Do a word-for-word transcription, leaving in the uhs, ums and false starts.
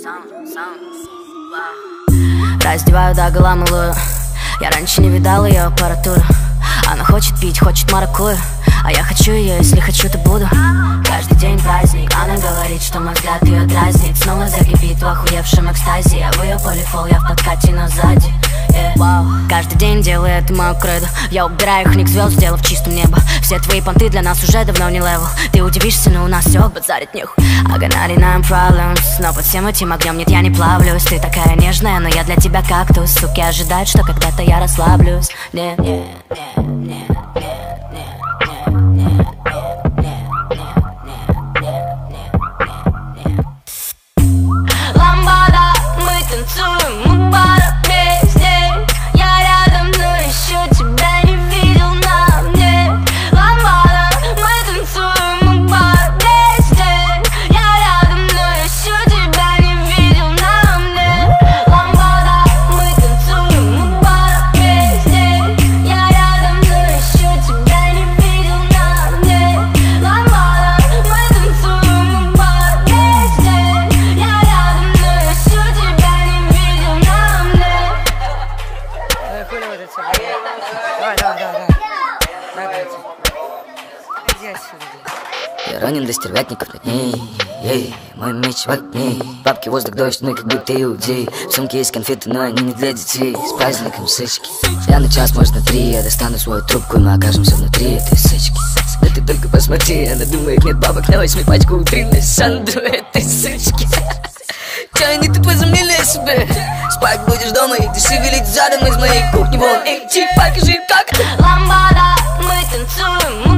Раздеваю догола малую. Я раньше не видал ее аппаратуру. Она хочет пить, хочет маракую, а я хочу ее, если хочу, то буду. Каждый день праздник, она говорит, что мой взгляд ее дразнит. Снова закипит в охуевшем экстазе. Я в ее полифол, я в подкате, но сзади. Yeah. Wow. Каждый день делаю это мою кредо. Я убираю их ник звезд, сделав чистым небо. Все твои понты для нас уже давно не левел. Ты удивишься, но у нас все базарит нюх. I got ninety-nine problems, но под всем этим огнем нет, я не плавлюсь. Ты такая нежная, но я для тебя кактус. Суки ожидают, что когда-то я расслаблюсь. Нет, нет, нет, нет, нет, нет, нет, нет. Ламбада, мы танцуем, мы пара песней. Я рядом, но еще тебя не видел на мне. Ламбада, мы танцуем, мы пара песней. Я рядом, но еще тебя не видел на мне. Ламбада, мы танцуем, мы пара песней. Я рядом, но еще тебя не видел на мне. Ламбада, мы танцуем, мы пара песней. Я рядом, но еще тебя не видел на мне. Давай, давай, давай, давай. Давай, иди отсюда. Я ранен до стервятников над ней. Эй, мой меч в огне. Бабки, воздух, дождь, ну как будто иудей. В сумке есть конфеты, но они не для детей. С праздником сычки. Я на час, может на три. Я достану свою трубку, и мы окажемся внутри этой сычки. Да ты только посмотри, она думает, нет бабок, на возьми пачку утренней сандру этой сычки. Чё они тут возомнили о себе? Спать будешь дома, и ты шевелить задом из моей кухни. Вон, эй, чип, покажи, как. Ламбада, мы танцуем,